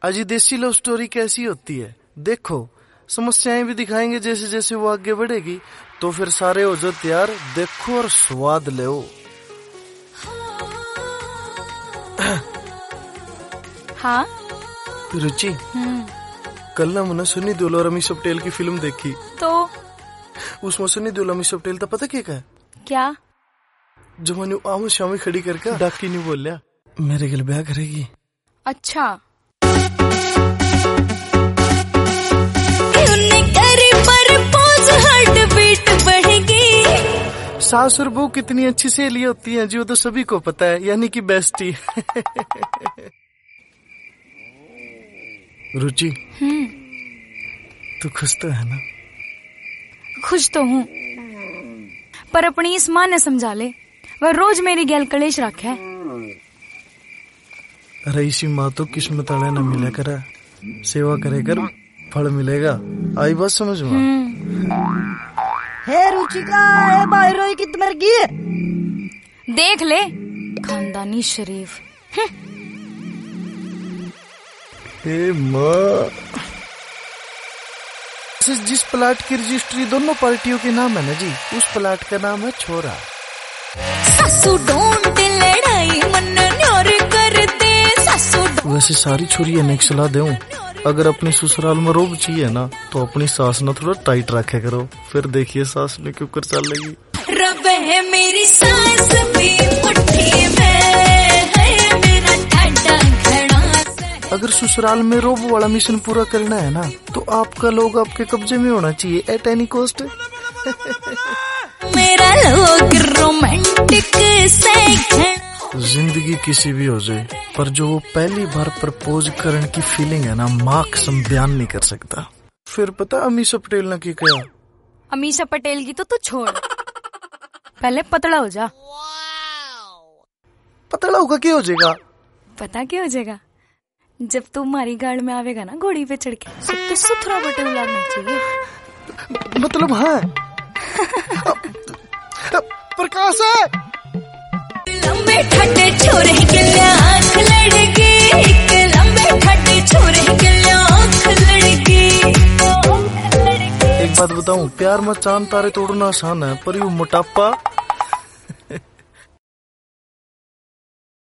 आज ये देसी लव स्टोरी कैसी होती है देखो, समस्याएं भी दिखाएंगे जैसे जैसे वो आगे बढ़ेगी, तो फिर सारे हो जाओ तैयार, देखो और स्वाद लो। हाँ रुचि, कल ना मैंने सनी देओल और अमीषा पटेल की फिल्म देखी, तो उसमें सनी देओल अमीषा पटेल था पता क्या जो मैंने आम शामी खड़ी करके डाकी नहीं बोलिया मेरे गल ब्याह करेगी। अच्छा सास और बहू कितनी अच्छी सहेली होती है जी, वो तो सभी को पता है, यानी कि बेस्टी। रुचि, तू खुश तो है ना? खुश तो हूँ, पर अपनी इस माँ ने समझा ले, वह रोज मेरी गैल कलेश रखे। अरे इसी माँ तो किस्मत वाले न मिला करा, सेवा करे कर फल मिलेगा, आई बात समझ में? हे रुचिका, हे बाहरों की मर्गी, देख ले खानदानी शरीफ। हे माँ, जिस प्लाट की रजिस्ट्री दोनों पार्टियों के नाम है ना जी, उस प्लाट का नाम है छोरा। सासू डोंट लड़ाई मन न्योर कर दे, सासू। वैसे सारी छोरी ने एक सलाह दूं, अगर अपने ससुराल में रोब चाहिए ना तो अपनी सास ना थोड़ा टाइट रखे करो, फिर देखिए सास में क्यों कर चल लेगी। रब है मेरी सास भी मुट्ठी में है, मेरा ठाडा घड़ा। अगर ससुराल में रोब वाला मिशन पूरा करना है ना तो आपका लोग आपके कब्जे में होना चाहिए एट एनी कॉस्ट। मेरा लोग रोमांटिक से। जिंदगी किसी भी हो जाए, पर जो वो पहली बार प्रपोज करने की फीलिंग है ना, मार्क्स हम बयान नहीं कर सकता। फिर पता अमीषा पटेल ने क्या? अमीषा पटेल की तो तू छोड़, पहले पतला हो जा। पतला होगा क्या हो जाएगा? पता क्या हो जाएगा? जब तू हमारी गाड़ में आवेगा ना घोड़ी पे चढ़ के, सब तो सुथरा बटे उलाना चाहिए। मतलब हाँ। प्रकाश है। लंबे ठंडे छोरे के आँख लड़की, लंबे ठंडे छोरे के आँख लड़की। एक बात बताऊं, प्यार में चांद तारे तोड़ना आसान है, पर यूं मोटापा